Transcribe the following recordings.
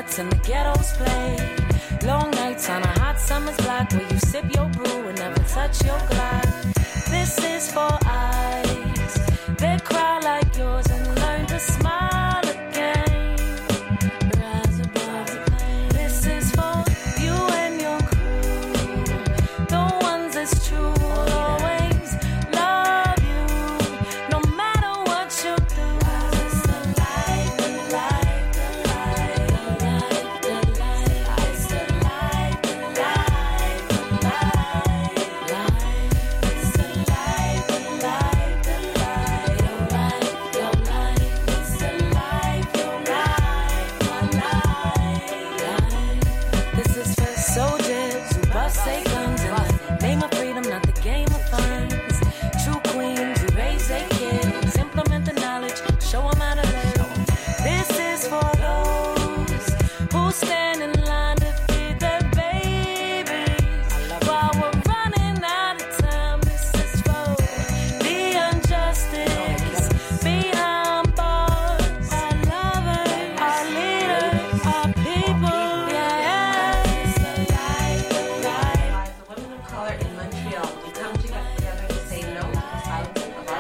cigarettes and the ghettos play. Long nights on a hot summer's block where you sip your brew and never touch your glass. This is for eyes that cry like yours and learn to smile again. Rise above the pain. This is for you and your crew, the ones that's true. Always love you, no matter what you do. It's the light, the light, the light, the light, the light. It's the light, the light, the light, light. It's the light, the light, the light, your light, your light. It's the light, your light, my light, light. This is for soldiers who bust their guns in the name of freedom, not the game of funds. True queens who raise their kids, implement the knowledge, show them how to live. This is for those who stand in line to feed their babies while we're running out of time. This is for the injustice behind bars, our lovers, our leaders, our people. Yeah, it's the light, the light. As a woman of color in Montreal, we come together to say no to the silencing of our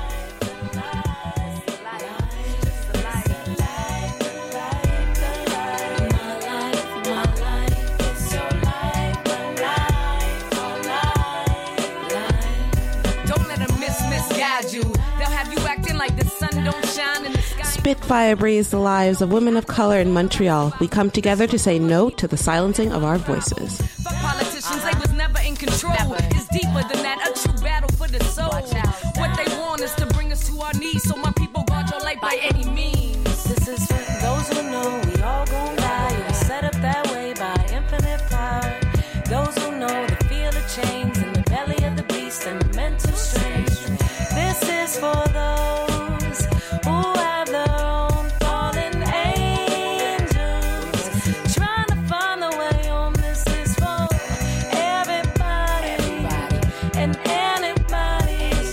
Don't let them misguide you. They'll have you acting like the sun don't shine in the sky. Spitfire breathes the lives of women of color in Montreal. We come together to say no to the silencing of our voices. Fuck politicians, they was never in control. It's deeper than that, a true battle for the soul. What they want is to bring us to our knees, so my people guard your light by any means. This is for those who know we all gon' die. It was set up that way by infinite power. Those who know the feel of chains in the belly of the beast and the mental strain. This is for those who have their own fallen angels, trying to find the way home. This is for everybody and anybody's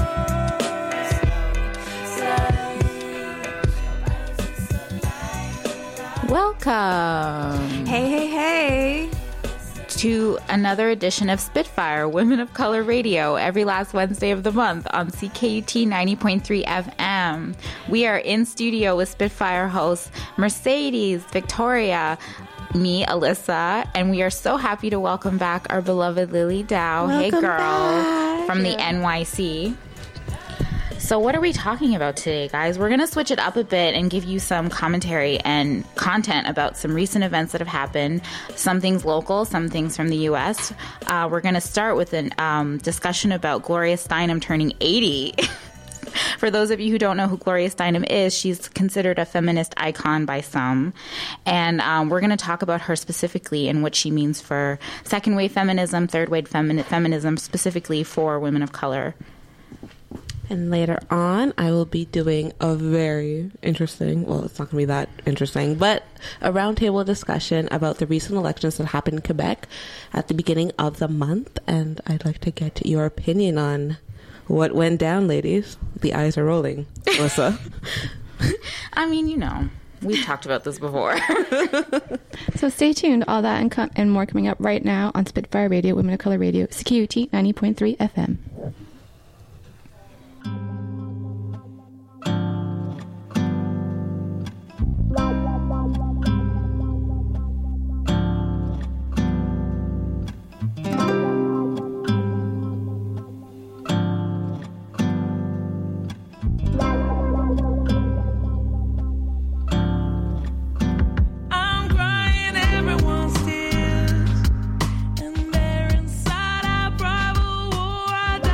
Welcome. Hey. To another edition of Spitfire, Women of Color Radio, every last Wednesday of the month on CKUT 90.3 FM. We are in studio with Spitfire hosts Mercedes, Victoria, me, Alyssa, and we are so happy to welcome back our beloved Lily Dow. Hey, girl, back. from the NYC. So what are we talking about today, guys? We're going to switch it up a bit and give you some commentary and content about some recent events that have happened, some things local, some things from the U.S. We're going to start with a discussion about Gloria Steinem turning 80. For those of you who don't know who Gloria Steinem is, she's considered a feminist icon by some. And we're going to talk about her specifically and what she means for second-wave feminism, third-wave feminism, specifically for women of color. And later on, I will be doing a very interesting, well, it's not going to be that interesting, but a roundtable discussion about the recent elections that happened in Quebec at the beginning of the month. And I'd like to get your opinion on what went down, ladies. The eyes are rolling. Alyssa. I mean, you know, we've talked about this before. So stay tuned. All that and more coming up right now on Spitfire Radio, Women of Color Radio, CKUT 90.3 FM. I'm crying everyone's tears, and there inside I probably war I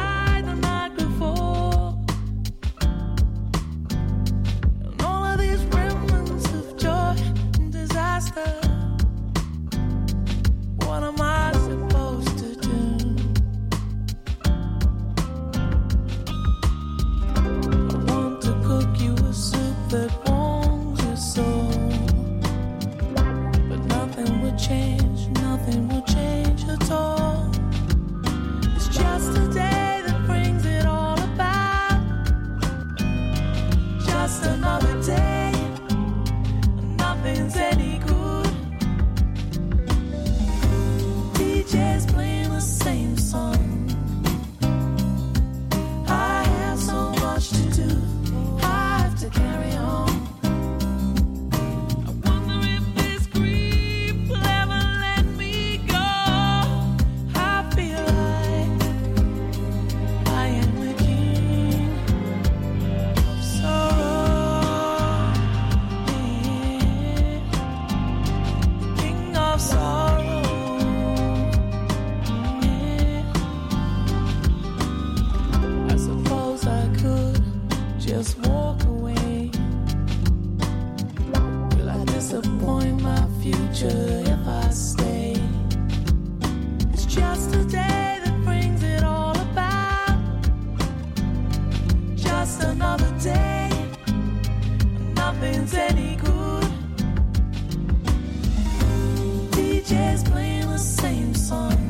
DJs playing the same song.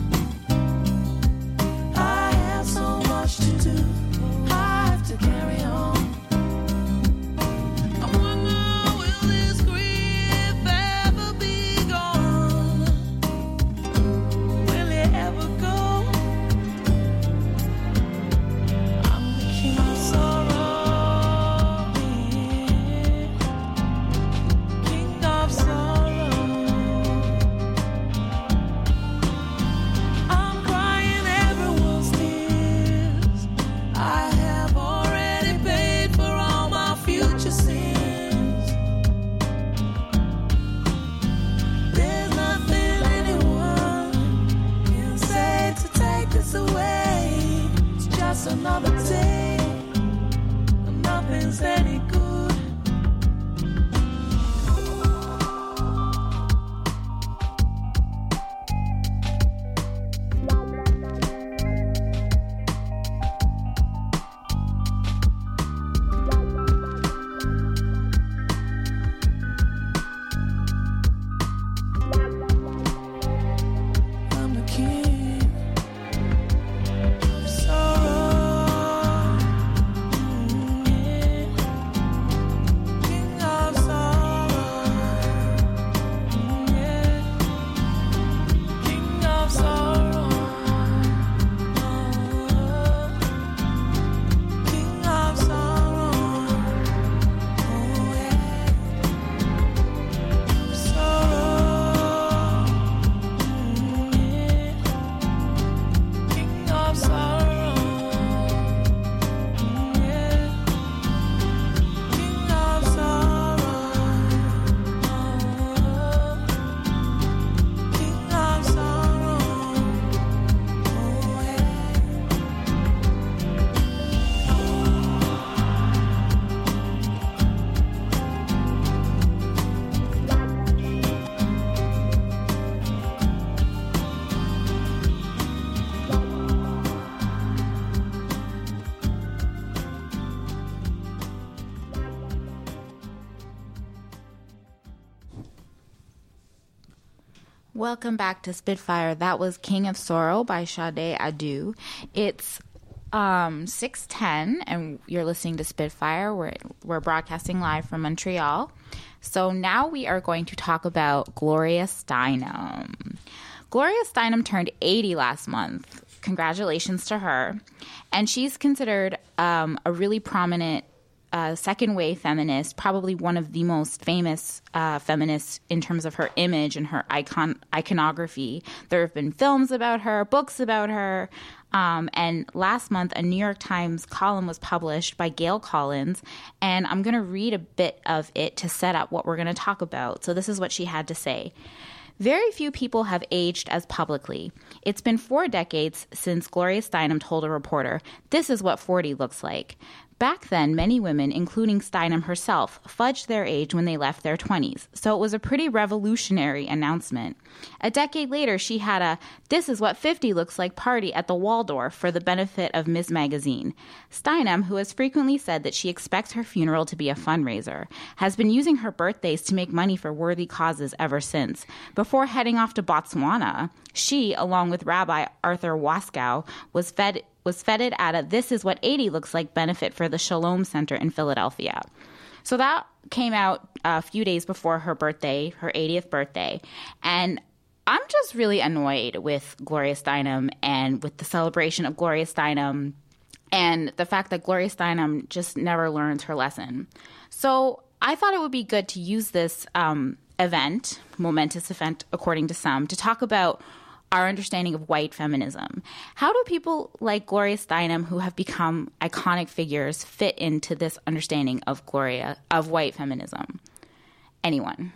I have so much to do, I have to carry on. I wonder, will this grief ever be gone? Will it ever go? I'm the king of sorrow, king of sorrow. I'm crying everyone's tears. I have already paid for all my future sins. There's nothing anyone can say to take this away. It's just another day, and nothing's any good. I'm the king of sorrow, yeah. King of sorrow, yeah. King of sorrow, king of sorrow, yeah. Sorrow, yeah. King of sorrow, yeah. King of sorrow, king of sorrow, yeah. Welcome back to Spitfire. That was King of Sorrow by Sade Adu. It's 6:10 and you're listening to Spitfire. We're broadcasting live from Montreal. So now we are going to talk about Gloria Steinem. Gloria Steinem turned 80 last month. Congratulations to her. And she's considered a really prominent second wave feminist, probably one of the most famous feminists in terms of her image and her iconography. There have been films about her, books about her. And last month, a New York Times column was published by Gail Collins, and I'm going to read a bit of it to set up what we're going to talk about. So this is what she had to say. Very few people have aged as publicly. It's been 4 decades since Gloria Steinem told a reporter, "This is what 40 looks like." Back then, many women, including Steinem herself, fudged their age when they left their 20s, so it was a pretty revolutionary announcement. A decade later, she had a "This is what 50 looks like" party at the Waldorf for the benefit of Ms. Magazine. Steinem, who has frequently said that she expects her funeral to be a fundraiser, has been using her birthdays to make money for worthy causes ever since. Before heading off to Botswana, she, along with Rabbi Arthur Waskow, was feted at a "This is what 80 looks like" benefit for the Shalom Center in Philadelphia. So that came out a few days before her birthday, her 80th birthday. And I'm just really annoyed with Gloria Steinem and with the celebration of Gloria Steinem and the fact that Gloria Steinem just never learns her lesson. So I thought it would be good to use this event, momentous event according to some, to talk about our understanding of white feminism. How do people like Gloria Steinem, who have become iconic figures, fit into this understanding of white feminism? Anyone?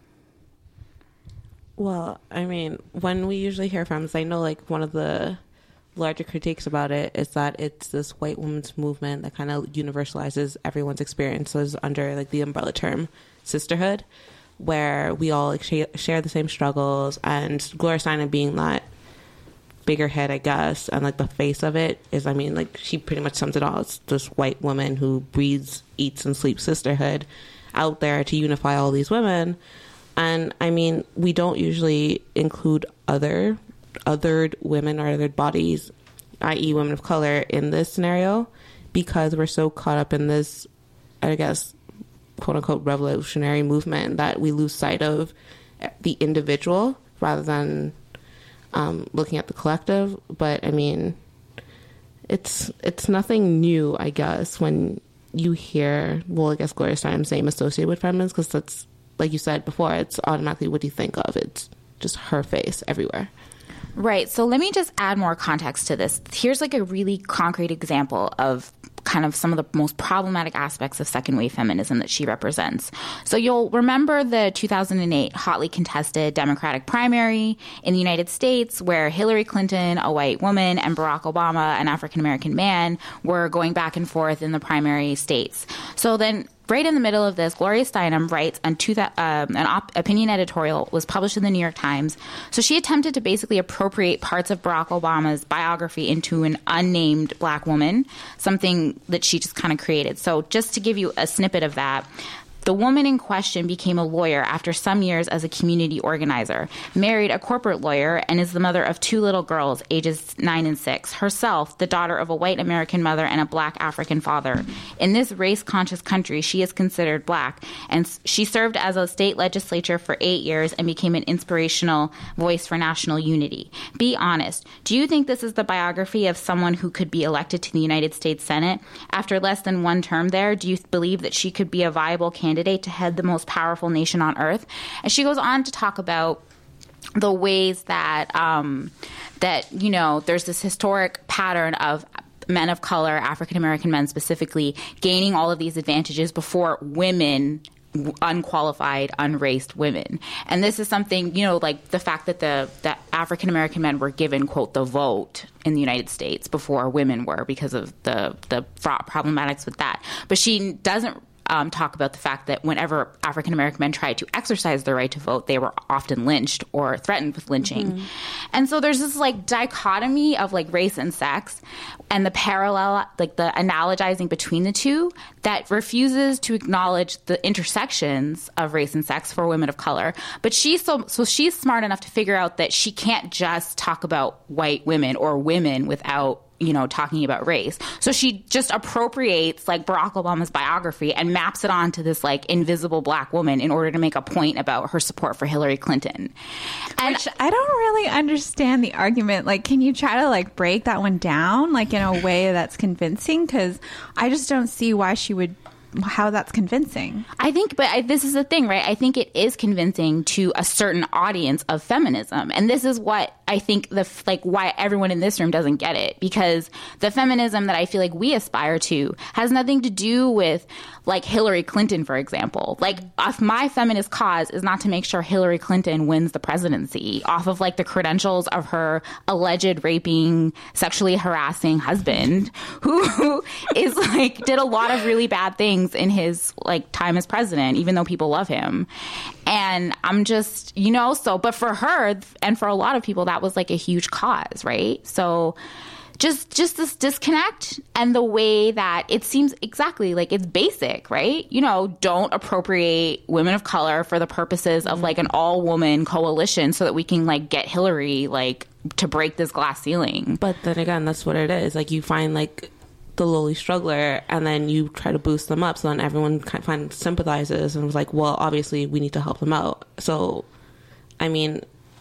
Well, I mean, when we usually hear feminists, I know like one of the larger critiques about it is that it's this white women's movement that kind of universalizes everyone's experiences under like the umbrella term sisterhood, where we all like, share the same struggles, and Gloria Steinem being that bigger head, I guess, and like the face of it is, I mean, like she pretty much sums it all. It's this white woman who breathes, eats, and sleeps sisterhood out there to unify all these women. And I mean, we don't usually include othered women or othered bodies, i.e. women of color, in this scenario because we're so caught up in this, I guess, quote-unquote revolutionary movement that we lose sight of the individual rather than looking at the collective. But I mean, it's nothing new, I guess, when you hear, well, I guess Gloria Steinem's name associated with feminists, because that's, like you said before, it's automatically what do you think of? It's just her face everywhere. Right. So let me just add more context to this. Here's like a really concrete example of kind of some of the most problematic aspects of second wave feminism that she represents. So you'll remember the 2008 hotly contested Democratic primary in the United States where Hillary Clinton, a white woman, and Barack Obama, an African-American man, were going back and forth in the primary states. So then right in the middle of this, Gloria Steinem writes an opinion editorial was published in the New York Times. So she attempted to basically appropriate parts of Barack Obama's biography into an unnamed black woman, something that she just kind of created. So just to give you a snippet of that, the woman in question became a lawyer after some years as a community organizer, married a corporate lawyer, and is the mother of 2 little girls, ages 9 and 6. Herself, the daughter of a white American mother and a black African father. In this race-conscious country, she is considered black, and she served as a state legislature for 8 years and became an inspirational voice for national unity. Be honest. Do you think this is the biography of someone who could be elected to the United States Senate? After less than 1 term there, do you believe that she could be a viable candidate to head the most powerful nation on earth? And she goes on to talk about the ways that there's this historic pattern of men of color, African American men specifically, gaining all of these advantages before women, unqualified, unraced women. And this is something, like the fact that that African American men were given, quote, the vote in the United States before women were because of the problematics with that. But she doesn't talk about the fact that whenever African American men tried to exercise their right to vote, they were often lynched or threatened with lynching. Mm-hmm. And so there's this like dichotomy of like race and sex and the parallel, like the analogizing between the two that refuses to acknowledge the intersections of race and sex for women of color. But she's smart enough to figure out that she can't just talk about white women or women without talking about race. So she just appropriates like Barack Obama's biography and maps it onto this like invisible black woman in order to make a point about her support for Hillary Clinton. And which I don't really understand the argument. Like, can you try to like break that one down like in a way that's convincing? Because I just don't see how that's convincing. I think, but this is the thing, right? I think it is convincing to a certain audience of feminism. And this is what I think why everyone in this room doesn't get it, because the feminism that I feel like we aspire to has nothing to do with like Hillary Clinton, for example. Like, if my feminist cause is not to make sure Hillary Clinton wins the presidency off of like the credentials of her alleged raping, sexually harassing husband, who is like did a lot of really bad things in his like time as president, even though people love him. And I'm just, but for her and for a lot of people, that was like a huge cause, right? So just this disconnect and the way that it seems exactly like it's basic, right? Don't appropriate women of color for the purposes of like an all-woman coalition so that we can like get Hillary like to break this glass ceiling. But then again, that's what it is. Like, you find like the lowly struggler and then you try to boost them up so then everyone kind of sympathizes and was like, well, obviously we need to help them out. So I mean,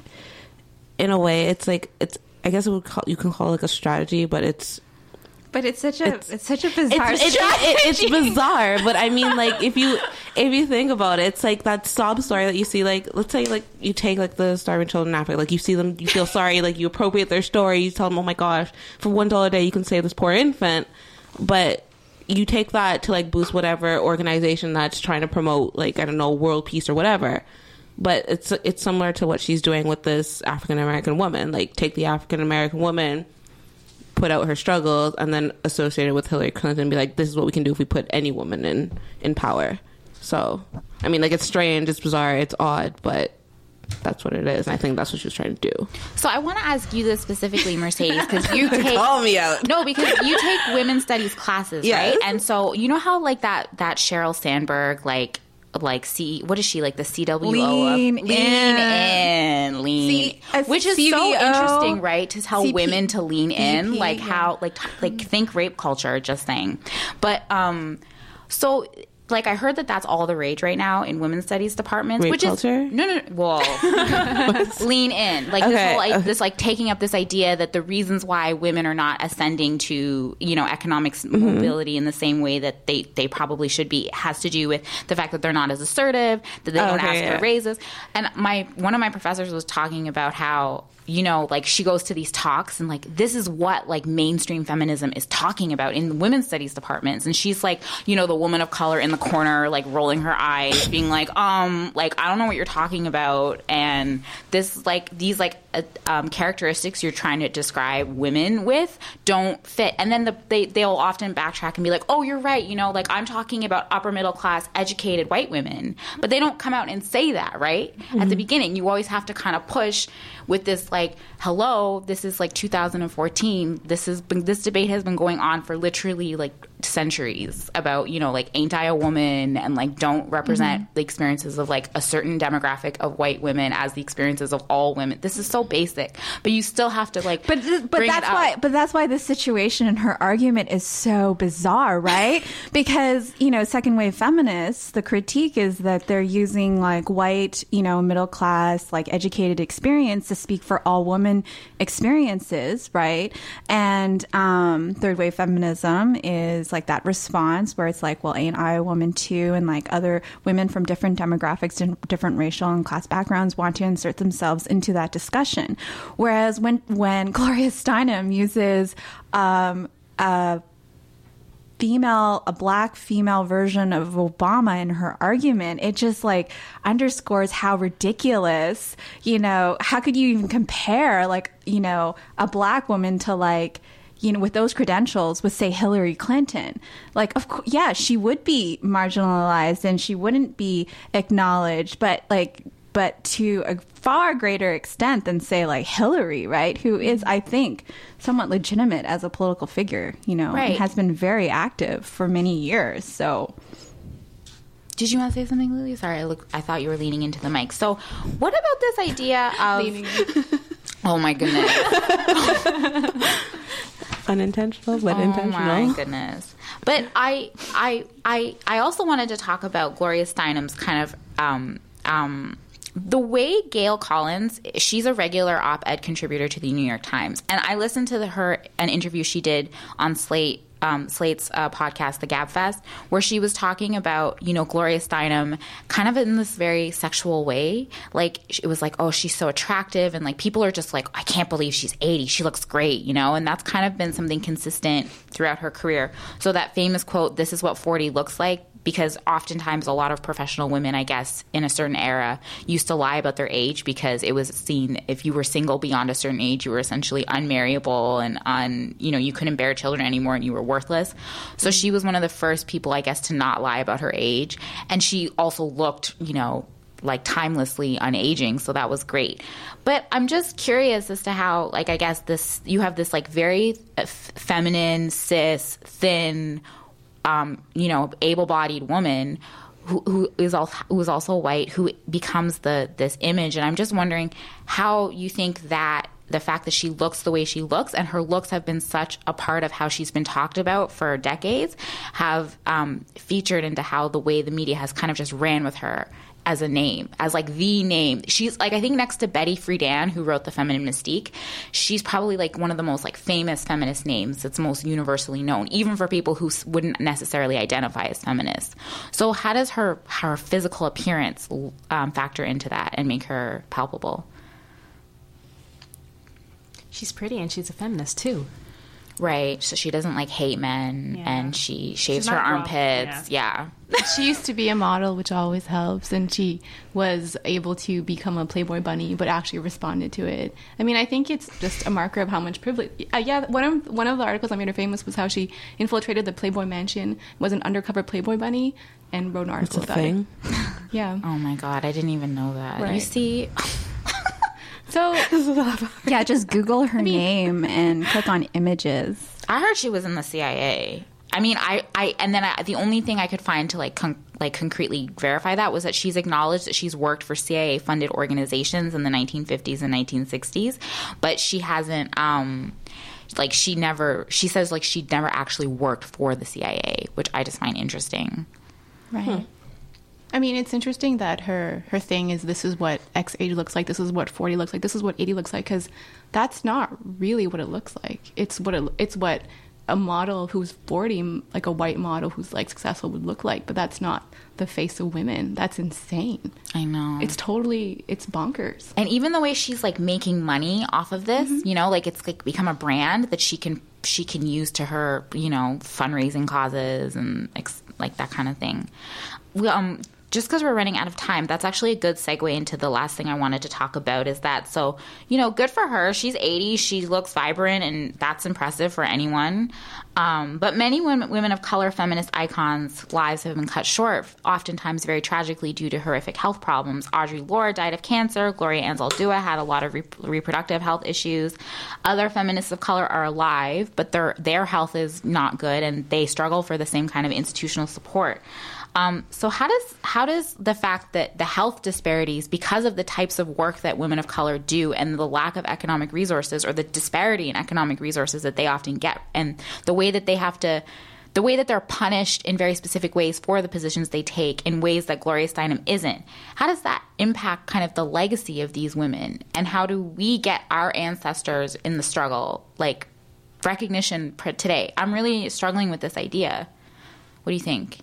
in a way, it's like, I guess you can call it like a strategy, but it's such a bizarre strategy. It's bizarre, but I mean, like, if you think about it, it's like that sob story that you see, like, let's say, like, you take, like, the starving children in Africa, like, you see them, you feel sorry, like, you appropriate their story, you tell them, oh my gosh, for $1 a day, you can save this poor infant, but you take that to, like, boost whatever organization that's trying to promote, like, I don't know, world peace or whatever. But it's similar to what she's doing with this African-American woman. Like, take the African-American woman, put out her struggles, and then associate it with Hillary Clinton and be like, this is what we can do if we put any woman in power. So, I mean, like, it's strange, it's bizarre, it's odd, but that's what it is. And I think that's what she was trying to do. So I want to ask you this specifically, Mercedes, because you take... Call me out. No, because you take women's studies classes, yes. Right? And so, you know how, like, that Sheryl Sandberg, like like what is she, like the CWO Lean of lean See, which is CVO, so interesting, right? To tell CP, women to lean in, CP, like yeah. how like think rape culture, just saying. But so like I heard that that's all the rage right now in women's studies departments. Rape which culture? is no. Well, lean in, like this like taking up this idea that the reasons why women are not ascending to economic mobility in the same way that they probably should be has to do with the fact that they're not as assertive, that they don't ask for raises. And one of my professors was talking about how like she goes to these talks and like this is what like mainstream feminism is talking about in the women's studies departments, and she's like the woman of color in the corner like rolling her eyes being like I don't know what you're talking about, and this like these like characteristics you're trying to describe women with don't fit. And then they'll often backtrack and be like, oh, you're right, like I'm talking about upper middle class educated white women, but they don't come out and say that right at the beginning. You always have to kind of push with this like, hello, this is like 2014. This debate has been going on for literally like centuries about like ain't I a woman, and like don't represent the experiences of like a certain demographic of white women as the experiences of all women. This is so basic, but you still have to like but that's why the situation in her argument is so bizarre, right? Because second wave feminists, the critique is that they're using like white middle class like educated experience to speak for all women experiences, right? And third wave feminism is like that response where it's like, well, ain't I a woman too? And like other women from different demographics and different racial and class backgrounds want to insert themselves into that discussion. Whereas when Gloria Steinem uses a black female version of Obama in her argument, it just like underscores how ridiculous, how could you even compare like, a black woman to like, with those credentials with say Hillary Clinton. Like, of course, yeah, she would be marginalized and she wouldn't be acknowledged, but to a far greater extent than say like Hillary, right? Who is, I think, somewhat legitimate as a political figure, right. And has been very active for many years. So, did you want to say something, Lily? Sorry, I thought you were leaning into the mic. So, what about this idea of? Oh my goodness! Unintentional, but intentional. Oh my goodness! But I also wanted to talk about Gloria Steinem's kind of. The way Gail Collins, she's a regular op-ed contributor to the New York Times, and I listened to an interview she did on Slate's podcast, The Gab Fest, where she was talking about, Gloria Steinem kind of in this very sexual way. Like, it was like, oh, she's so attractive. And like, people are just like, I can't believe she's 80. She looks great, And that's kind of been something consistent throughout her career. So that famous quote, this is what 40 looks like, because oftentimes a lot of professional women, I guess, in a certain era used to lie about their age because it was seen if you were single beyond a certain age, you were essentially unmarriable and you couldn't bear children anymore and you were worthless. So she was one of the first people, I guess, to not lie about her age. And she also looked, like timelessly unaging. So that was great. But I'm just curious as to how, like, I guess you have this like very feminine, cis, thin, able-bodied woman who is also white, who becomes this image. And I'm just wondering how you think that the fact that she looks the way she looks, and her looks have been such a part of how she's been talked about for decades, have featured into how the way the media has kind of just ran with her as a name, as like the name. She's like, I think next to Betty Friedan, who wrote The Feminine Mystique, she's probably like one of the most like famous feminist names that's most universally known, even for people who wouldn't necessarily identify as feminists. So how does her physical appearance factor into that and make her palpable? She's pretty and she's a feminist too. Right. So she doesn't like hate men, and she shaves her armpits. Yeah. She used to be a model, which always helps, and she was able to become a Playboy bunny, but actually responded to it. I mean, I think it's just a marker of how much privilege. One of the articles that made her famous was how she infiltrated the Playboy mansion, was an undercover Playboy bunny, and wrote an article about it. Yeah. Oh my God, I didn't even know that. Right. You see. So, yeah, just Google her name and click on images. I heard she was in the CIA. I mean, the only thing I could find to concretely verify that was that she's acknowledged that she's worked for CIA-funded organizations in the 1950s and 1960s, but she hasn't, she says like she'd never actually worked for the CIA, which I just find interesting. Right. I mean, it's interesting that her thing is, this is what X age looks like, this is what 40 looks like, this is what 80 looks like, because that's not really what it looks like. It's what a model who's 40, like a white model who's like successful, would look like, but that's not the face of women. That's insane. I know. It's bonkers. And even the way she's like making money off of this, you know, like it's like become a brand that she can use to her, you know, fundraising causes and like that kind of thing. Just because we're running out of time, that's actually a good segue into the last thing I wanted to talk about, is that, so, you know, good for her. She's 80. She looks vibrant, and that's impressive for anyone. But many women of color, feminist icons' lives have been cut short, oftentimes very tragically due to horrific health problems. Audre Lorde died of cancer. Gloria Anzaldúa had a lot of reproductive health issues. Other feminists of color are alive, but their health is not good, and they struggle for the same kind of institutional support. So how does the fact that the health disparities, because of the types of work that women of color do and the lack of economic resources, or the disparity in economic resources that they often get, and the way that they're punished in very specific ways for the positions they take in ways that Gloria Steinem isn't, how does that impact kind of the legacy of these women? And how do we get our ancestors in the struggle, like, recognition today? I'm really struggling with this idea. What do you think?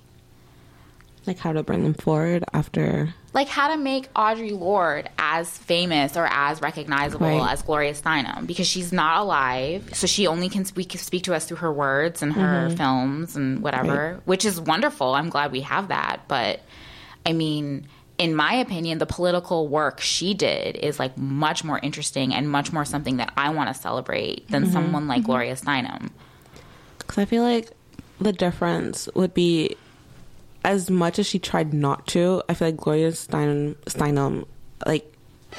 Like how to bring them forward after... Like how to make Audre Lorde as famous or as recognizable as Gloria Steinem, because she's not alive, so she only can speak to us through her words and her films and whatever, which is wonderful. I'm glad we have that. But, I mean, in my opinion, the political work she did is like much more interesting and much more something that I want to celebrate than someone like Gloria Steinem. Because I feel like the difference would be, as much as she tried not to, I feel like Gloria Steinem, like,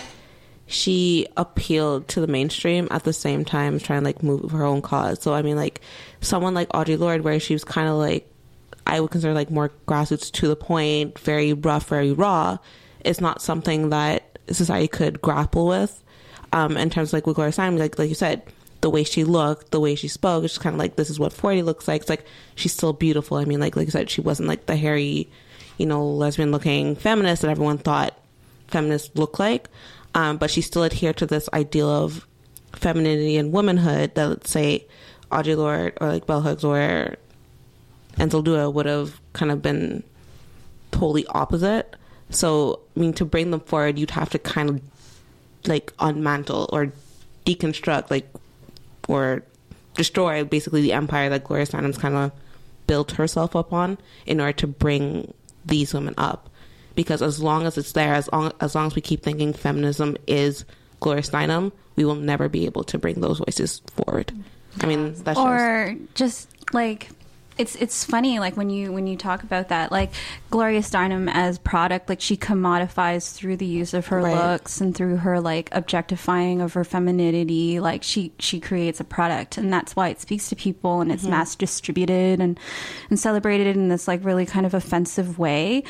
she appealed to the mainstream at the same time trying to, like, move her own cause. So, I mean, like, someone like Audre Lorde, where she was kind of, like, I would consider, like, more grassroots, to the point, very rough, very raw, is not something that society could grapple with. In terms of, like, with Gloria Steinem, like you said, the way she looked, the way she spoke, it's just kind of like, this is what 40 looks like. It's like, she's still beautiful. I mean, like you said, she wasn't like the hairy, you know, lesbian looking feminist that everyone thought feminists look like. But she still adhered to this ideal of femininity and womanhood that, let's say, Audre Lorde or like Bell Hooks or Anzaldúa would have kind of been totally opposite. So, I mean, to bring them forward, you'd have to kind of like unmantle or deconstruct, like, or destroy basically the empire that Gloria Steinem's kind of built herself up on in order to bring these women up. Because as long as it's there, as long as we keep thinking feminism is Gloria Steinem, we will never be able to bring those voices forward. I mean, that's just like, it's funny, like when you talk about that, like Gloria Steinem as product, like she commodifies through the use of her looks and through her like objectifying of her femininity. Like she creates a product, and that's why it speaks to people, and it's mass distributed and celebrated in this like really kind of offensive way.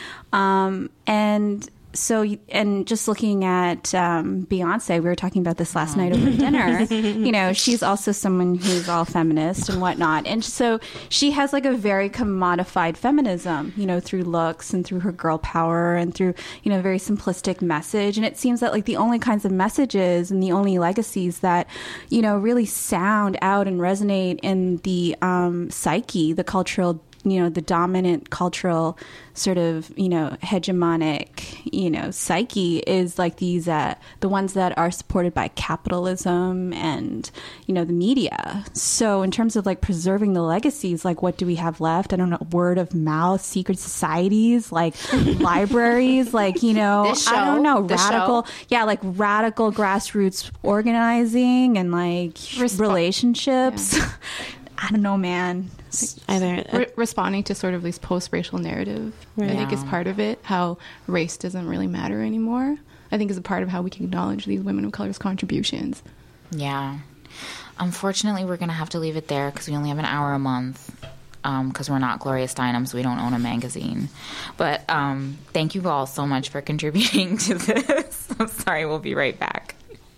And so, and just looking at Beyonce, we were talking about this last night over dinner, you know, she's also someone who's all feminist and whatnot. And so she has like a very commodified feminism, you know, through looks and through her girl power and through, you know, very simplistic message. And it seems that like the only kinds of messages and the only legacies that, you know, really sound out and resonate in the psyche, the cultural, you know, the dominant cultural sort of, you know, hegemonic, you know, psyche is like these, the ones that are supported by capitalism and, you know, the media. So in terms of like preserving the legacies, like what do we have left? I don't know, word of mouth, secret societies, like libraries, like, you know, I don't know, radical, like radical grassroots organizing and like relationships. Yeah. I don't know, man. Responding to sort of this post-racial narrative, I think is part of it. How race doesn't really matter anymore, I think is a part of how we can acknowledge these women of color's contributions. Yeah. Unfortunately, we're going to have to leave it there because we only have an hour a month. because we're not Gloria Steinem, so we don't own a magazine. But thank you all so much for contributing to this. I'm sorry, we'll be right back.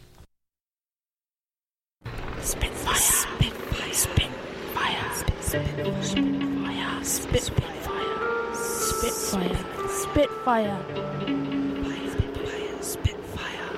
Spitfire, Spitfire, Spitfire, Spitfire, Spitfire, Spitfire, Spitfire, Spitfire, Spitfire, Spitfire,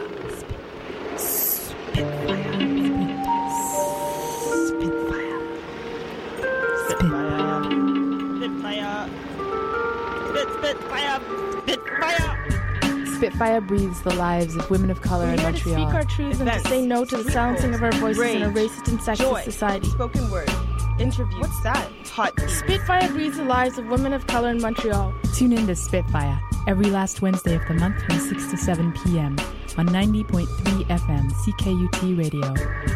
Spitfire breathes the lives of women of color in Montreal. To speak our truths and to say no to the silencing of our voices in a racist and sexist society. Spoken word. Interview. What's that? Hot tea. Spitfire breathes the lives of women of color in Montreal. Tune in to Spitfire every last Wednesday of the month from 6 to 7 p.m. on 90.3 FM CKUT Radio.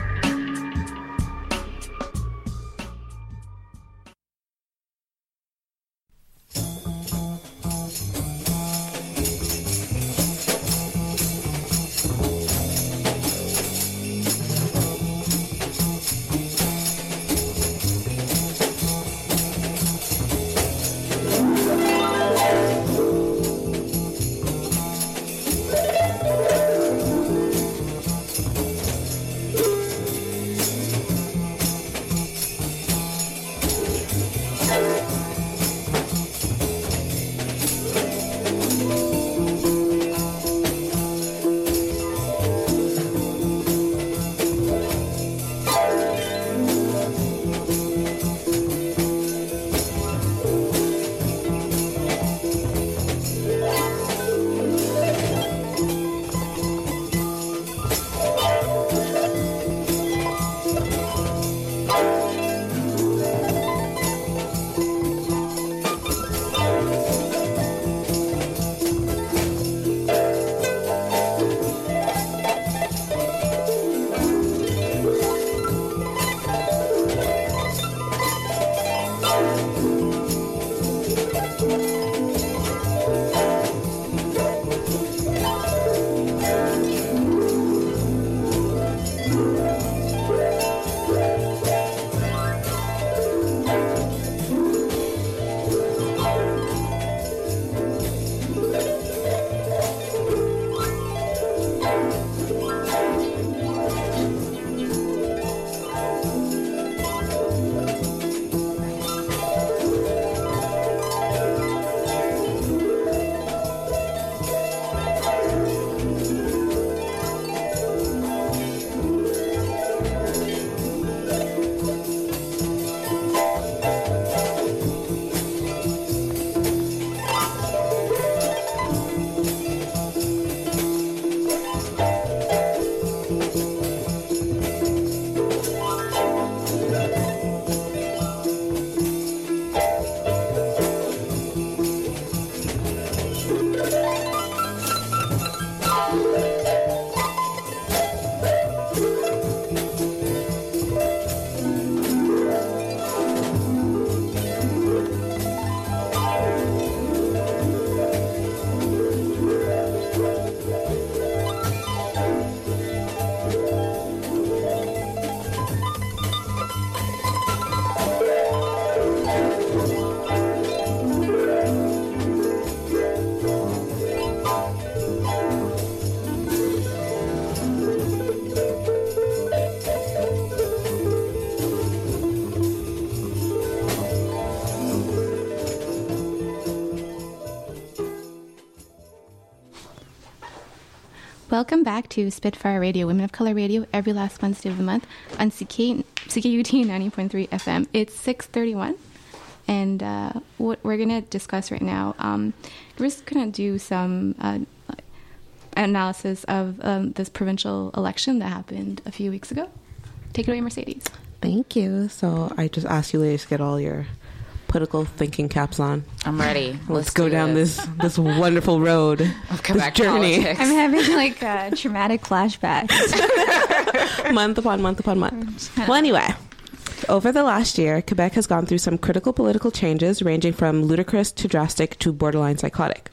Welcome back to Spitfire Radio, Women of Color Radio, every last Wednesday of the month on CKUT 90.3 FM. It's 6:31, and what we're going to discuss right now, we're just going to do some analysis of this provincial election that happened a few weeks ago. Take it away, Mercedes. Thank you. So I just asked you ladies to get all your political thinking caps on. I'm ready. Let's go down this wonderful road of Quebec this journey. Politics. I'm having like traumatic flashbacks. month upon month upon month. Well, anyway, over the last year, Quebec has gone through some critical political changes ranging from ludicrous to drastic to borderline psychotic.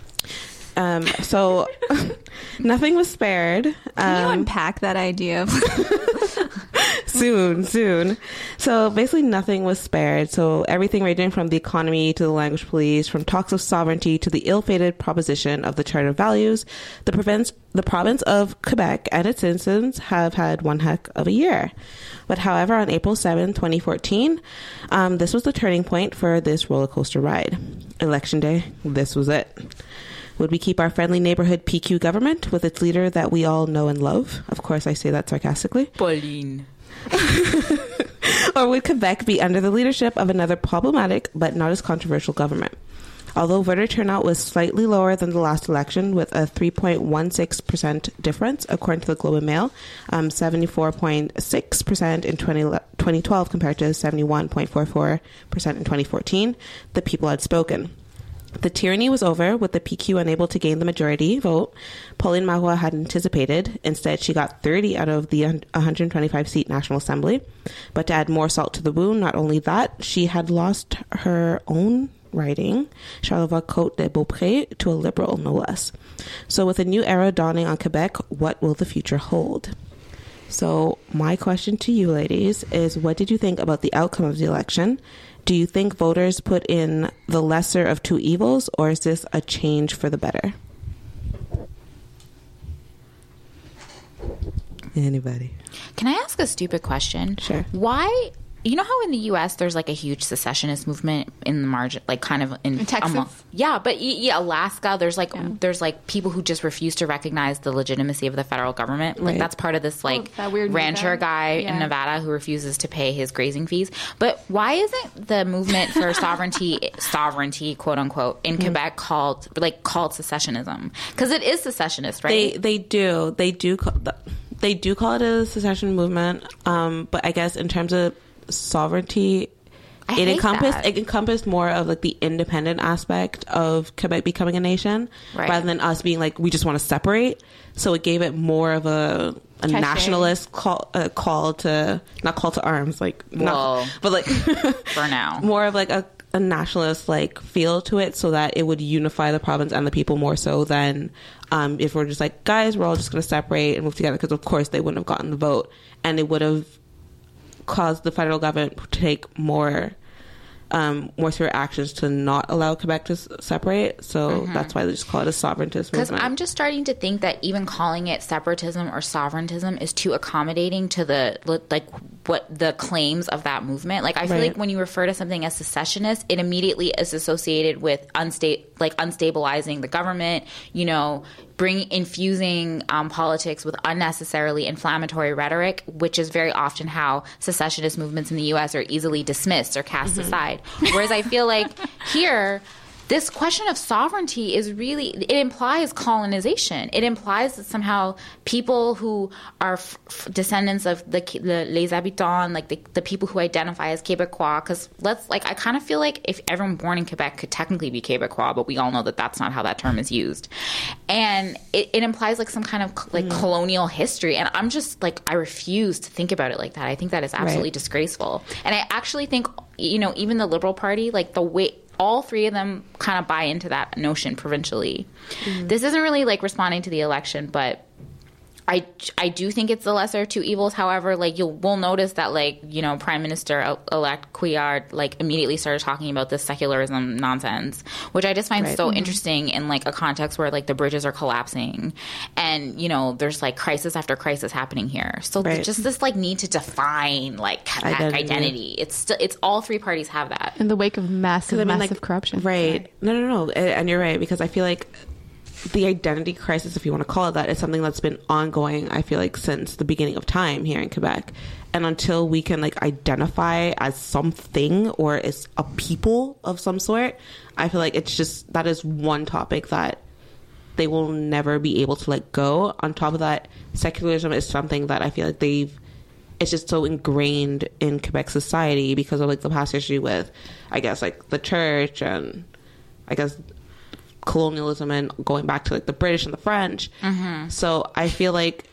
So nothing was spared. Can you unpack that idea? Soon. So basically nothing was spared. So everything ranging from the economy to the language police, from talks of sovereignty to the ill-fated proposition of the Charter of Values, the province of Quebec and its citizens have had one heck of a year. But however, on April 7, 2014, this was the turning point for this roller coaster ride. Election day, this was it. Would we keep our friendly neighborhood PQ government with its leader that we all know and love? Of course, I say that sarcastically. Pauline. Or would Quebec be under the leadership of another problematic but not as controversial government? Although voter turnout was slightly lower than the last election, with a 3.16% difference, according to the Globe and Mail, 74.6% in 2012 compared to 71.44% in 2014, the people had spoken. The tyranny was over, with the PQ unable to gain the majority vote Pauline Marois had anticipated. Instead, she got 30 out of the 125-seat National Assembly. But to add more salt to the wound, not only that, she had lost her own riding, Charlevoix-Côte-de-Beaupré, to a Liberal, no less. So with a new era dawning on Quebec, what will the future hold? So my question to you ladies is, what did you think about the outcome of the election? Do you think voters put in the lesser of two evils, or is this a change for the better? Anybody? Can I ask a stupid question? Sure. Why... You know how in the U.S. there's like a huge secessionist movement in the margin, like kind of in Texas? Yeah, but Alaska, there's like people who just refuse to recognize the legitimacy of the federal government. Like that's part of this like that weird rancher guy in Nevada who refuses to pay his grazing fees. But why isn't the movement for sovereignty, quote unquote, in Quebec called secessionism? Because it is secessionist, right? They do call it a secession movement. But I guess in terms of sovereignty, it encompassed more of like the independent aspect of Quebec becoming a nation, rather than us being like, we just want to separate. So it gave it more of a nationalist call to, not call to arms, like, but like for now, more of like a nationalist like feel to it, so that it would unify the province and the people more so than if we're just like, guys, we're all just going to separate and move together, because of course they wouldn't have gotten the vote, and it would have caused the federal government to take more severe actions to not allow Quebec to separate. So that's why they just call it a sovereigntist movement. Because I'm just starting to think that even calling it separatism or sovereigntism is too accommodating to the what the claims of that movement. Like I feel like when you refer to something as secessionist, it immediately is associated with unstabilizing the government. You know, infusing politics with unnecessarily inflammatory rhetoric, which is very often how secessionist movements in the U.S. are easily dismissed or cast aside. Whereas I feel like here, this question of sovereignty is really, it implies colonization. It implies that somehow people who are descendants of the les habitants, like the people who identify as Québécois, because I kind of feel like if everyone born in Quebec could technically be Québécois, but we all know that that's not how that term is used. And it implies like some kind of like colonial history. And I'm just like, I refuse to think about it like that. I think that is absolutely disgraceful. And I actually think, you know, even the Liberal Party, like the way all three of them kind of buy into that notion provincially. This isn't really like responding to the election, but I do think it's the lesser of two evils. However, like we'll notice that like, you know, Prime Minister elect Couillard like immediately started talking about this secularism nonsense, which I just find so interesting in like a context where like the bridges are collapsing and, you know, there's like crisis after crisis happening here. So just this like need to define like Quebec identity. It's all three parties have that in the wake of massive corruption. No. And you're right, because I feel like the identity crisis, if you want to call it that, is something that's been ongoing, I feel like, since the beginning of time here in Quebec. And until we can like identify as something or as a people of some sort, I feel like it's just, that is one topic that they will never be able to let go. On top of that, secularism is something that I feel like it's just so ingrained in Quebec society because of like the past history with, I guess, like the church and I guess colonialism and going back to like the British and the French. So I feel like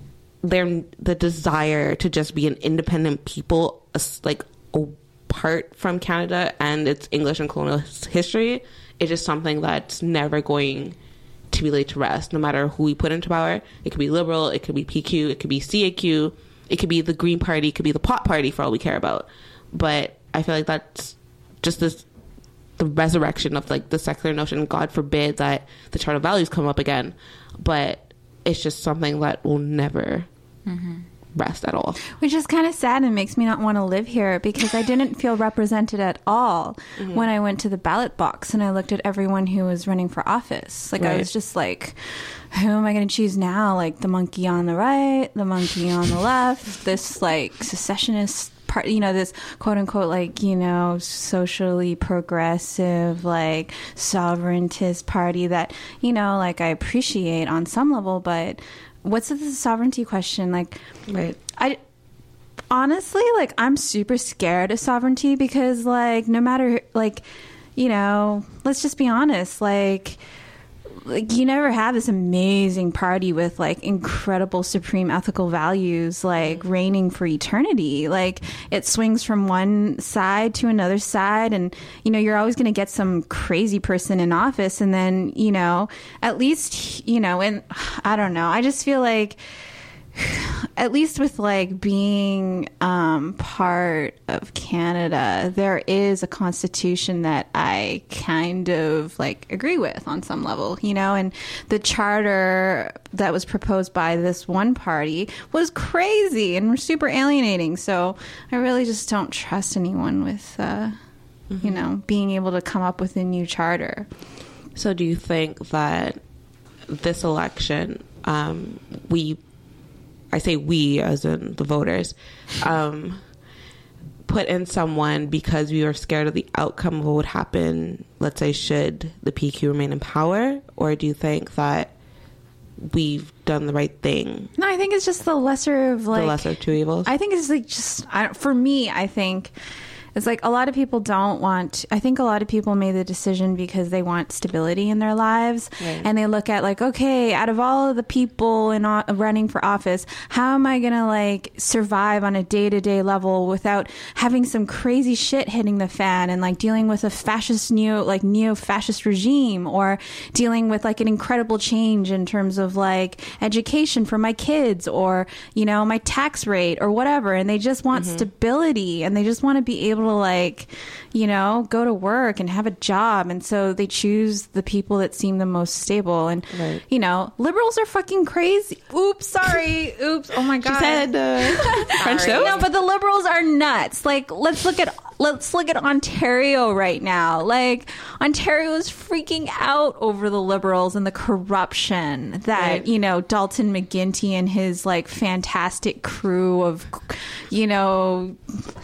the desire to just be an independent people, like apart from Canada and its English and colonial history, is just something that's never going to be laid to rest, no matter who we put into power. It could be Liberal, it could be PQ, it could be CAQ, it could be the Green Party, it could be the pot party for all we care about. But I feel like that's just the resurrection of like the secular notion. God forbid that the Charter of Values come up again, but it's just something that will never rest at all. Which is kind of sad and makes me not want to live here, because I didn't feel represented at all when I went to the ballot box and I looked at everyone who was running for office. Like, I was just like, who am I going to choose now? Like, the monkey on the right, the monkey on the left, this like secessionist part, you know, this quote unquote, like, you know, socially progressive, like sovereigntist party that, you know, like I appreciate on some level, but what's the sovereignty question? Like, I honestly, like, I'm super scared of sovereignty, because like, no matter, like, you know, let's just be honest, like you never have this amazing party with like incredible supreme ethical values like reigning for eternity. Like, it swings from one side to another side, and you know, you're always going to get some crazy person in office, and then, you know, at least, you know, and I don't know, I just feel like at least with like being part of Canada, there is a constitution that I kind of like agree with on some level, you know, and the charter that was proposed by this one party was crazy and super alienating. So I really just don't trust anyone with, you know, being able to come up with a new charter. So do you think that this election, I say we as in the voters, put in someone because we were scared of the outcome of what would happen, let's say, should the PQ remain in power? Or do you think that we've done the right thing? No, I think it's just the lesser of like... The lesser of two evils? I think it's like just... for me, I think... It's like a lot of people don't want... I think a lot of people made the decision because they want stability in their lives. Right. And they look at like, okay, out of all of the people running for office, how am I going to like survive on a day-to-day level without having some crazy shit hitting the fan and like dealing with a fascist neo-fascist regime, or dealing with like an incredible change in terms of like education for my kids, or, you know, my tax rate or whatever. And they just want stability, and they just want to be able to like, you know, go to work and have a job. And so they choose the people that seem the most stable. And, you know, liberals are fucking crazy. Oops, sorry. Oops. Oh my God. She said French toast? No, but the liberals are nuts. Like, let's look at Ontario right now. Like, Ontario is freaking out over the liberals and the corruption that, you know, Dalton McGuinty and his like fantastic crew of, you know,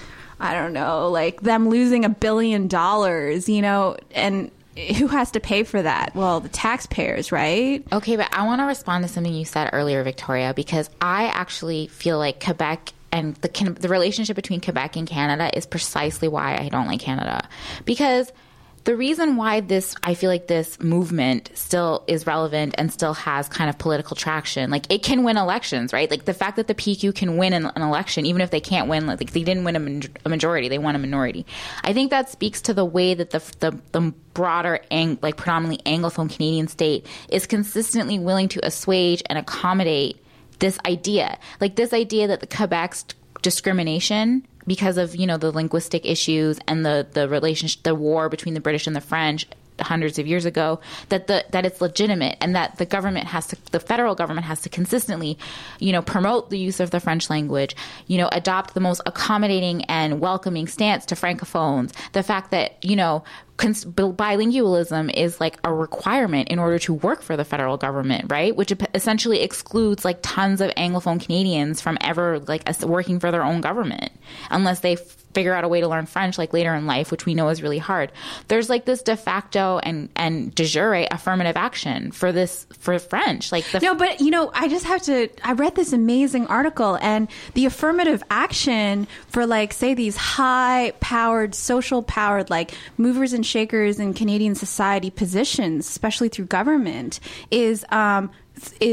I don't know, like them losing $1 billion, you know, and who has to pay for that? Well, the taxpayers, right? Okay, but I want to respond to something you said earlier, Victoria, because I actually feel like Quebec and the relationship between Quebec and Canada is precisely why I don't like Canada. Because the reason why I feel like this movement still is relevant and still has kind of political traction, like it can win elections, right? Like the fact that the PQ can win an election, even if they can't win, like they didn't win a majority, they won a minority. I think that speaks to the way that the broader, like predominantly Anglophone Canadian state is consistently willing to assuage and accommodate this idea. Like this idea that the Quebec's discrimination because of, you know, the linguistic issues and the relationship, the war between the British and the French hundreds of years ago, that it's legitimate, and that the federal government has to consistently, you know, promote the use of the French language, you know, adopt the most accommodating and welcoming stance to francophones. The fact that, you know, bilingualism is like a requirement in order to work for the federal government, right? Which essentially excludes like tons of Anglophone Canadians from ever like working for their own government unless they figure out a way to learn French like later in life, which we know is really hard. There's like this de facto and de jure affirmative action for French. Like no, but you know, I read this amazing article, and the affirmative action for like, say, these high-powered, social-powered like movers and shakers in Canadian society positions, especially through government, is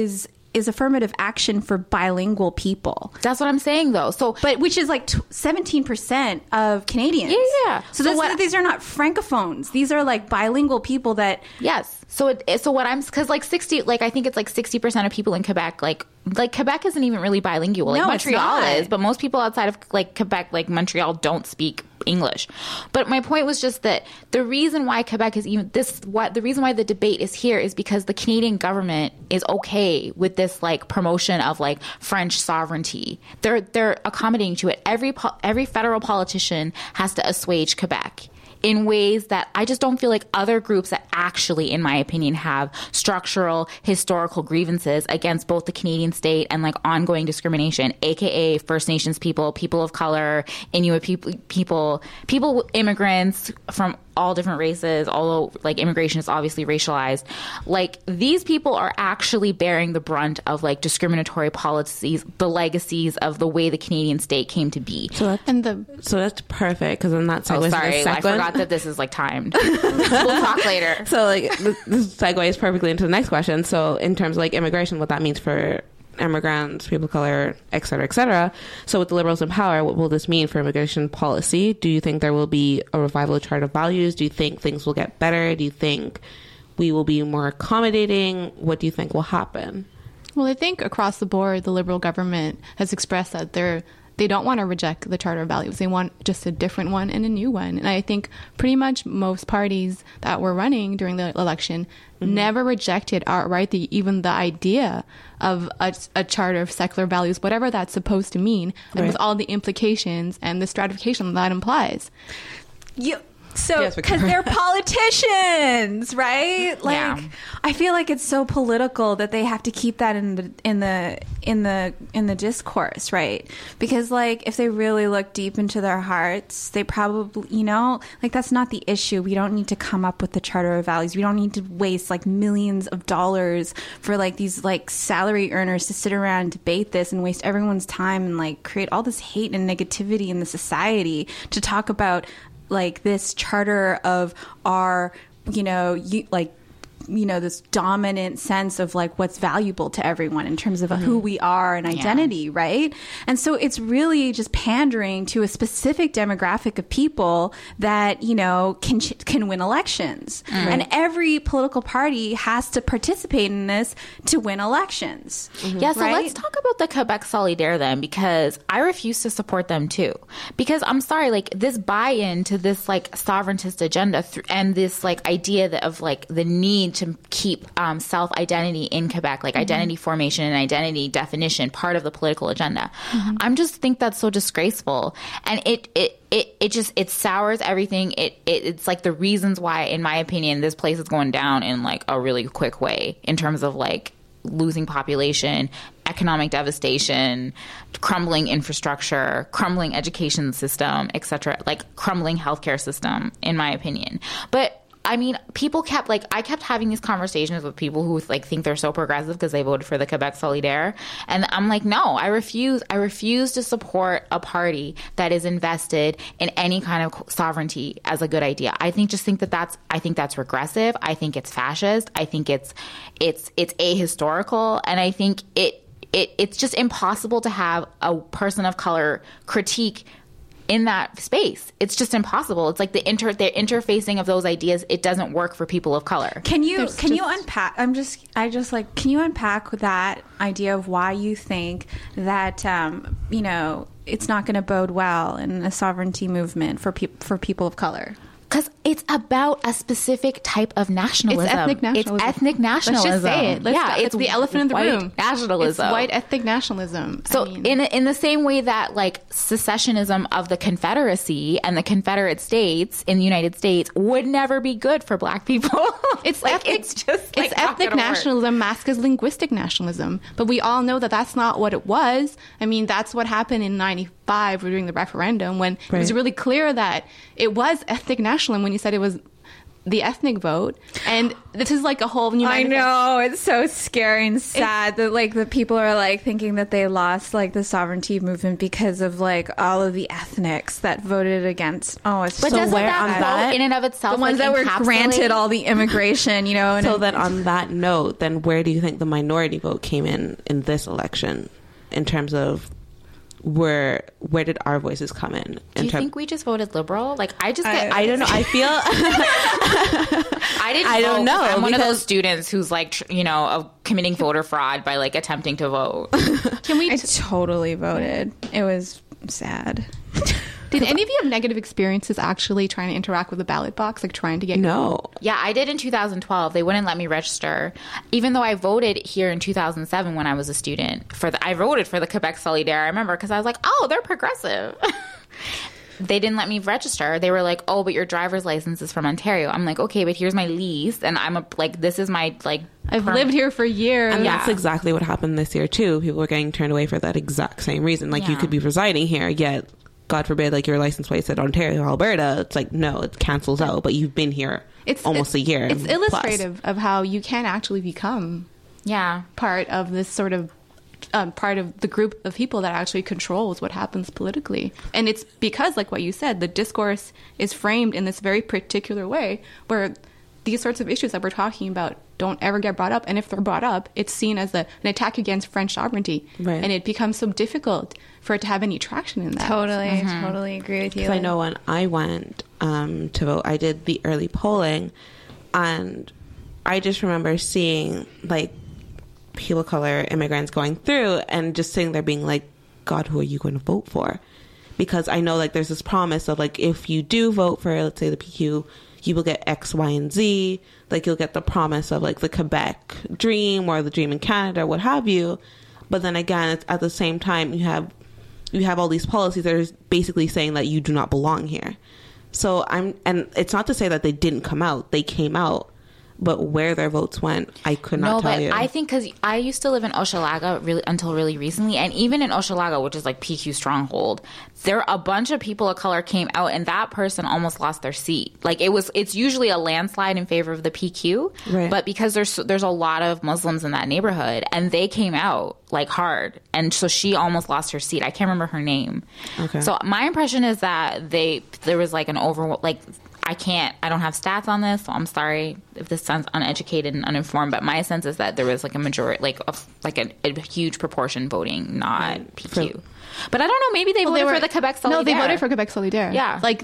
is affirmative action for bilingual people. That's what I'm saying, though. So, but which is like 17% of Canadians. Yeah. So these are not francophones. These are like bilingual people that. Yes. So what I'm, because like 60, like I think it's like 60% of people in Quebec, like Quebec isn't even really bilingual. Like Montreal is, but most people outside of like Quebec, like Montreal, don't speak English. But my point was just that the reason why Quebec is even the reason why the debate is here is because the Canadian government is okay with this like promotion of like French sovereignty. They're accommodating to it. Every federal politician has to assuage Quebec in ways that I just don't feel like other groups that actually, in my opinion, have structural historical grievances against both the Canadian state and like ongoing discrimination, aka First Nations people, people of color, Inuit people, immigrants from all different races, although like immigration is obviously racialized. Like these people are actually bearing the brunt of like discriminatory policies, the legacies of the way the Canadian state came to be. So that's perfect, because then that segues to the second. I forgot that this is like timed. We'll talk later. So like this segues perfectly into the next question. So in terms of like immigration, what that means for immigrants, people of color, et cetera, et cetera. So with the Liberals in power, what will this mean for immigration policy? Do you think there will be a revival of Charter of Values? Do you think things will get better? Do you think we will be more accommodating? What do you think will happen? Well, I think across the board, the Liberal government has expressed that they don't want to reject the Charter of Values. They want just a different one and a new one. And I think pretty much most parties that were running during the election never rejected outright even the idea of a charter of secular values, whatever that's supposed to mean, and with all the implications and the stratification that implies. So, because they're politicians, right? Like, yeah. I feel like it's so political that they have to keep that in the discourse, right? Because, like, if they really look deep into their hearts, they probably, like, that's not the issue. We don't need to come up with the Charter of Values. We don't need to waste like millions of dollars for like these like salary earners to sit around and debate this and waste everyone's time and like create all this hate and negativity in the society to talk about like this charter of our, this dominant sense of like what's valuable to everyone in terms of who we are and identity, right? And so it's really just pandering to a specific demographic of people that, can win elections. And every political party has to participate in this to win elections. Yeah, so let's talk about the Quebec Solidaire then, because I refuse to support them too. Because I'm sorry, like this buy-in to this like sovereigntist agenda and this like idea of like the need to keep self-identity in Quebec, like identity formation and identity definition part of the political agenda. I just think that's so disgraceful, and it sours everything. It's like the reasons why, in my opinion, this place is going down in like a really quick way in terms of like losing population, economic devastation, crumbling infrastructure, crumbling education system, etc., like crumbling healthcare system, in my opinion. But I mean, I kept having these conversations with people who like think they're so progressive because they voted for the Quebec Solidaire. And I'm like, no, I refuse to support a party that is invested in any kind of sovereignty as a good idea. I think that's regressive. I think it's fascist. I think it's ahistorical. And I think it's just impossible to have a person of color critique in that space. It's just impossible. It's like the interfacing of those ideas. It doesn't work for people of color. Can you unpack? Can you unpack that idea of why you think that it's not going to bode well in a sovereignty movement for people of color? Because it's about a specific type of nationalism. It's ethnic nationalism. It's ethnic nationalism. Let's just say it. It's the elephant in the room. Nationalism. It's white ethnic nationalism. So in the same way that like secessionism of the Confederacy and the Confederate States in the United States would never be good for Black people. It's like, ethnic. It's just like it's ethnic nationalism masked as linguistic nationalism. But we all know that that's not what it was. I mean, that's what happened in during the referendum when it was really clear that it was ethnic nationalism when you said it was the ethnic vote, and this is like a whole new. I know, it's so scary and sad that like the people are like thinking that they lost like the sovereignty movement because of like all of the ethnics that voted against. Oh, it's but so doesn't where that vote in and of itself, the ones that were granted all the immigration, you know? And so then on that note, then where do you think the minority vote came in this election in terms of where did our voices come in? Do you think we just voted liberal? Like, I don't know. I feel I don't know. I'm one of those students who's like, committing voter fraud by like attempting to vote. I totally voted. It was sad. Did any of you have negative experiences actually trying to interact with the ballot box, like trying to get? No. Yeah, I did in 2012. They wouldn't let me register, even though I voted here in 2007 when I was a student. I voted for the Quebec Solidaire. I remember because I was like, oh, they're progressive. They didn't let me register. They were like, oh, but your driver's license is from Ontario. I'm like, okay, but here's my lease, and this is my like. I've lived here for years. And that's exactly what happened this year too. People were getting turned away for that exact same reason. Like you could be residing here, yet God forbid, like your license plate said Ontario, Alberta. It's like, no, it cancels out, but you've been here almost a year. It's illustrative of how you can actually become part of this sort of part of the group of people that actually controls what happens politically. And it's because, like what you said, the discourse is framed in this very particular way where these sorts of issues that we're talking about don't ever get brought up. And if they're brought up, it's seen as an attack against French sovereignty. Right. And it becomes so difficult for it to have any traction in that. Totally agree with you. Because I know when I went to vote, I did the early polling, and I just remember seeing like people of color, immigrants going through and just sitting there being like, God, who are you going to vote for? Because I know like there's this promise of like, if you do vote for, let's say, the PQ, you will get X, Y, and Z. Like you'll get the promise of like the Quebec dream or the dream in Canada, what have you. But then again, it's at the same time you have all these policies that are basically saying that you do not belong here. So and it's not to say that they didn't come out; they came out. But where their votes went, I could not tell you. I think because I used to live in Hochelaga until really recently, and even in Hochelaga, which is like PQ stronghold, a bunch of people of color came out, and that person almost lost their seat. Like it's usually a landslide in favor of the PQ, right. But because there's a lot of Muslims in that neighborhood, and they came out like hard, and so she almost lost her seat. I can't remember her name. Okay. So my impression is that there was like an I don't have stats on this, so I'm sorry if this sounds uneducated and uninformed, but my sense is that there was like a majority, a huge proportion voting not PQ. But I don't know, maybe they voted for the Quebec Solidaire. No, they voted for Quebec Solidaire. Yeah. Like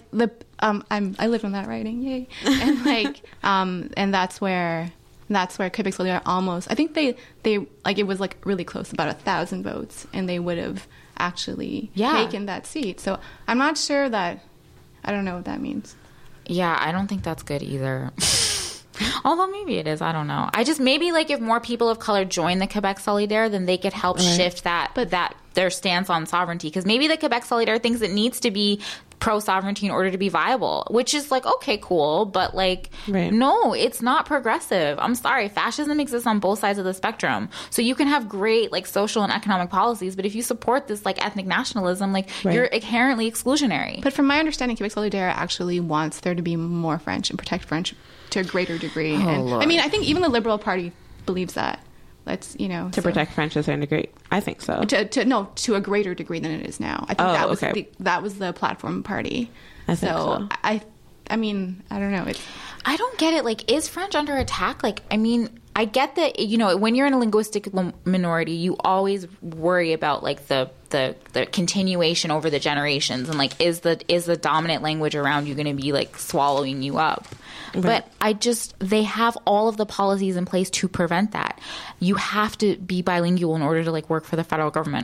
I lived on that riding, yay. And like and that's where Quebec Solidaire almost, I think they like it was like really close, about 1,000 votes, and they would have actually taken that seat. So I'm not sure I don't know what that means. Yeah, I don't think that's good either. Although maybe it is. I don't know. Maybe like if more people of color join the Quebec Solidaire, then they could help shift that their stance on sovereignty. Because maybe the Quebec Solidaire thinks it needs to be pro-sovereignty in order to be viable, which is like, okay, cool, but like, no, it's not progressive. I'm sorry. Fascism exists on both sides of the spectrum. So you can have great like social and economic policies, but if you support this like ethnic nationalism, like you're inherently exclusionary. But from my understanding, Quebec Solidaire actually wants there to be more French and protect French to a greater degree. Lord. I mean, I think even the Liberal Party believes that. To protect French to a certain degree. I think so. To a greater degree than it is now. I think that was the platform party. I think so. I mean, I don't know. I don't get it. Like, is French under attack? Like, I mean, I get that, when you're in a linguistic minority, you always worry about like the continuation over the generations, and like is the dominant language around you going to be like swallowing you up? Right. But they have all of the policies in place to prevent that. You have to be bilingual in order to like work for the federal government.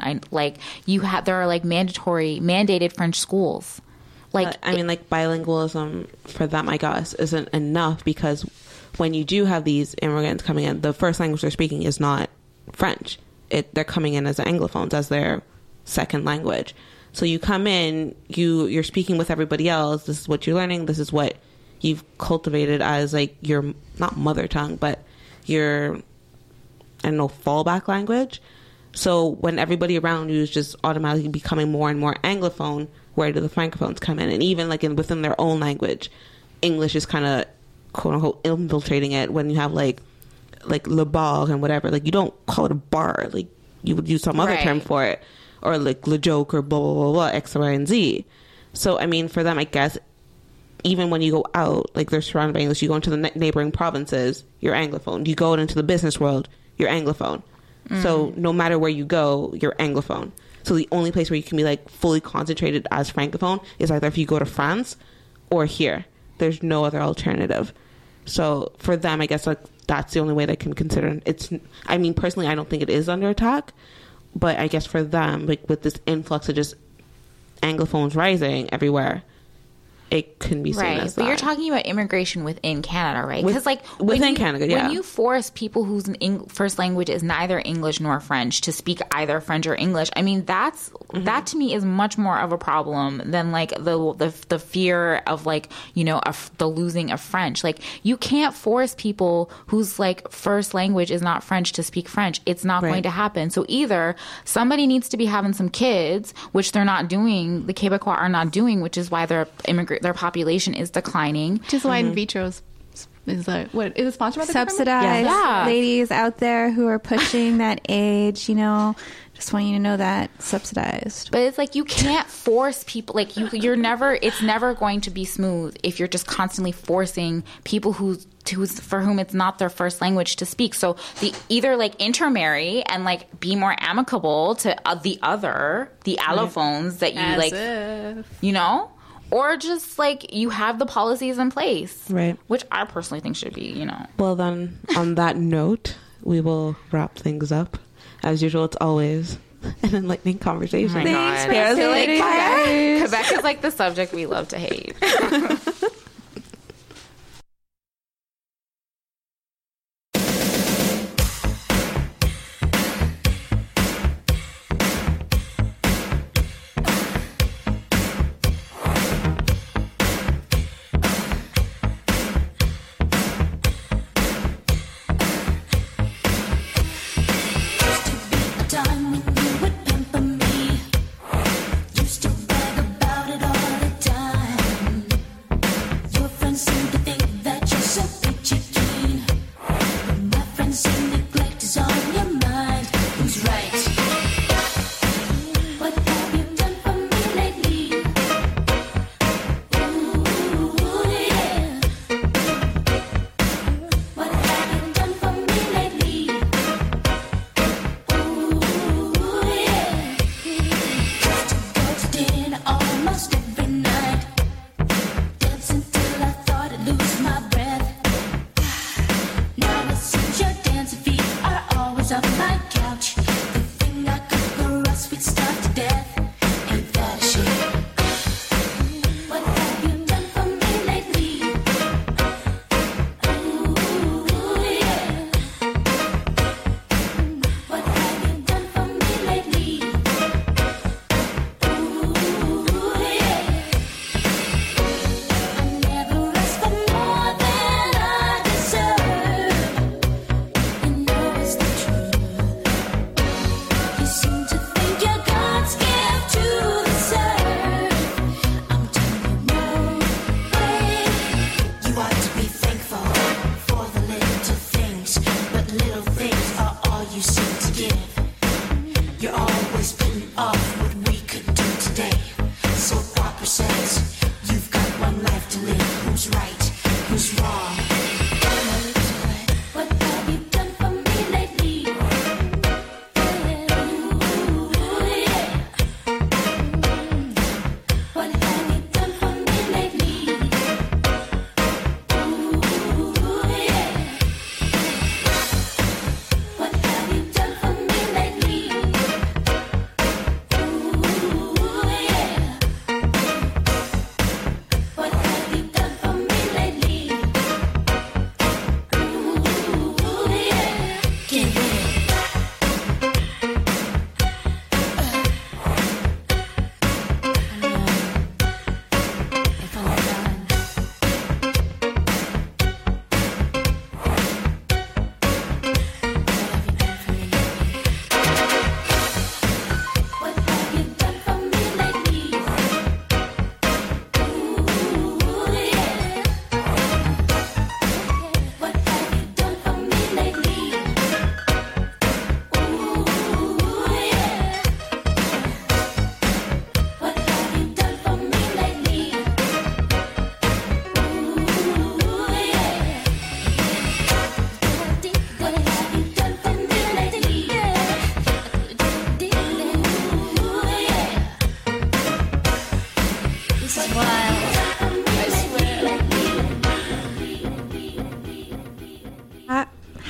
There are like mandated French schools. Like, I mean, like bilingualism for them, I guess, isn't enough, because when you do have these immigrants coming in, the first language they're speaking is not French. They're coming in as Anglophones, as their second language. So you come in, you're speaking with everybody else. This is what you're learning. This is what you've cultivated as like your, not mother tongue, but your, fallback language. So when everybody around you is just automatically becoming more and more Anglophone, where do the Francophones come in? And even like within their own language, English is kind of quote unquote infiltrating it when you have like le bar and whatever. Like, you don't call it a bar. Like, you would use some other term for it, or like le joke or blah blah blah blah X, Y, and Z. So I mean, for them, I guess even when you go out, like, they're surrounded by English. You go into the neighboring provinces, you're Anglophone. You go into the business world, you're Anglophone. So no matter where you go, you're Anglophone. So the only place where you can be like fully concentrated as Francophone is either if you go to France or here. There's no other alternative. So for them, I guess like that's the only way they can consider it's. I mean, personally, I don't think it is under attack, but I guess for them, like with this influx of just Anglophones rising everywhere, it can be seen as that. But you're talking about immigration within Canada, right? Because like within Canada, yeah. When you force people whose first language is neither English nor French to speak either French or English, I mean that to me is much more of a problem than like the fear of like, you know, the losing of French. Like, you can't force people whose like first language is not French to speak French. It's not going to happen. So either somebody needs to be having some kids, which they're not doing. The Quebecois are not doing, which is why their population is declining. Which is why in vitro is like, what is it sponsored by the subsidized ladies out there who are pushing that age, you know, just want you to know that subsidized. But it's like, you can't force people, like you're never, it's never going to be smooth if you're just constantly forcing people for whom it's not their first language to speak. So either like intermarry and like be more amicable to the allophones that you you know, or just like you have the policies in place, right? Which I personally think should be, you know. Well, then on that note, we will wrap things up. As usual, it's always an enlightening conversation. Oh my God. Quebec is like the subject we love to hate.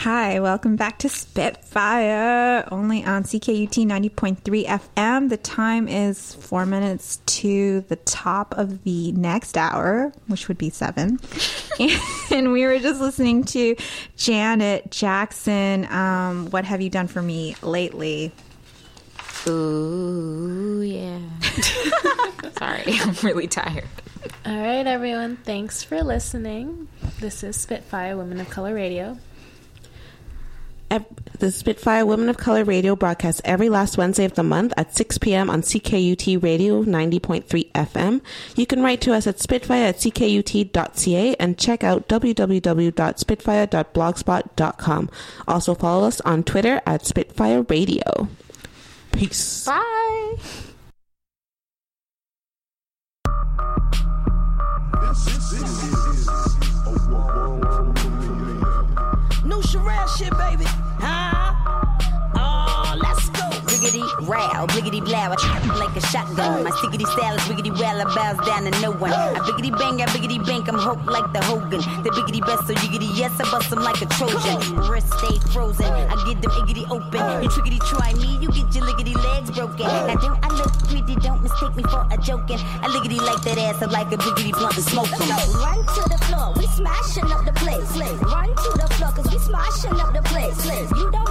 Hi, welcome back to Spitfire, only on CKUT 90.3 FM. The time is 4 minutes to the top of the next hour, which would be 7. And we were just listening to Janet Jackson, What Have You Done For Me Lately? Ooh, yeah. Sorry, I'm really tired. All right, everyone. Thanks for listening. This is Spitfire Women of Color Radio. The Spitfire Women of Color Radio broadcasts every last Wednesday of the month at 6 p.m. on CKUT Radio 90.3 FM. You can write to us at spitfire@ckut.ca and check out www.spitfire.blogspot.com. Also follow us on Twitter at Spitfire Radio. Peace. Bye. New Sherelle shit, baby. Oh, let's go. Bliggity row, bliggity blow, I like a shotgun. My stickity style is wiggity well, I bows down to no one. I biggity bang, I biggity bank, I'm hope like the Hogan. The biggity best, so yiggity yes, I bust them like a Trojan. Wrist stay frozen, I get them iggity open. You trickity try me, you get your liggity legs broken. Now don't I look pretty, don't mistake me for a joking. I liggity like that ass, I like a biggity blunt and smoking. Run to the floor, we smashing up the place. Run to the floor, cause we smashing up the place. You don't